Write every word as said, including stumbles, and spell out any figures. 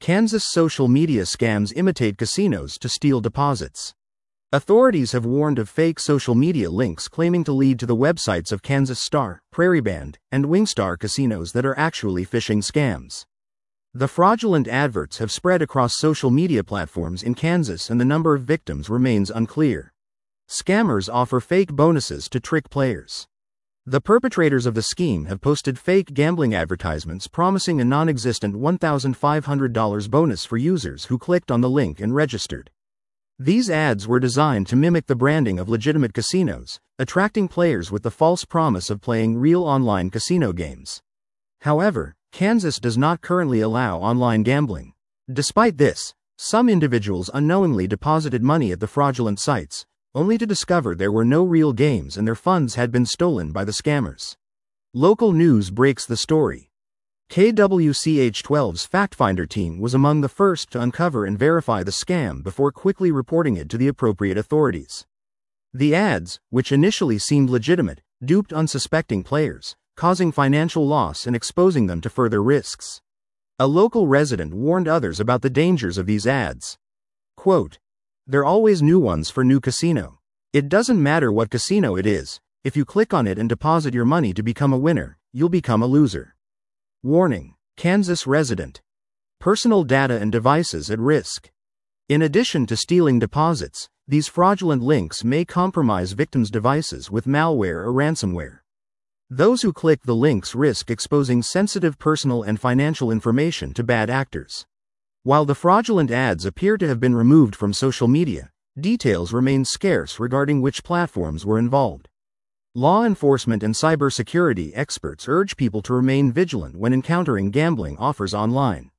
Kansas social media scams imitate casinos to steal deposits. Authorities have warned of fake social media links claiming to lead to the websites of Kansas Star, Prairie Band, and Wingstar casinos that are actually phishing scams. The fraudulent adverts have spread across social media platforms in Kansas and the number of victims remains unclear. Scammers offer fake bonuses to trick players. The perpetrators of the scheme have posted fake gambling advertisements promising a non-existent one thousand five hundred dollars bonus for users who clicked on the link and registered. These ads were designed to mimic the branding of legitimate casinos, attracting players with the false promise of playing real online casino games. However, Kansas does not currently allow online gambling. Despite this, some individuals unknowingly deposited money at the fraudulent sites, only to discover there were no real games and their funds had been stolen by the scammers. Local news breaks the story. K W C H twelve's FactFinder team was among the first to uncover and verify the scam before quickly reporting it to the appropriate authorities. The ads, which initially seemed legitimate, duped unsuspecting players, causing financial loss and exposing them to further risks. A local resident warned others about the dangers of these ads. Quote, "They're always new ones for new casino. It doesn't matter what casino it is, if you click on it and deposit your money to become a winner, you'll become a loser." Warning, Kansas resident. Personal data and devices at risk. In addition to stealing deposits, these fraudulent links may compromise victims' devices with malware or ransomware. Those who click the links risk exposing sensitive personal and financial information to bad actors. While the fraudulent ads appear to have been removed from social media, details remain scarce regarding which platforms were involved. Law enforcement and cybersecurity experts urge people to remain vigilant when encountering gambling offers online.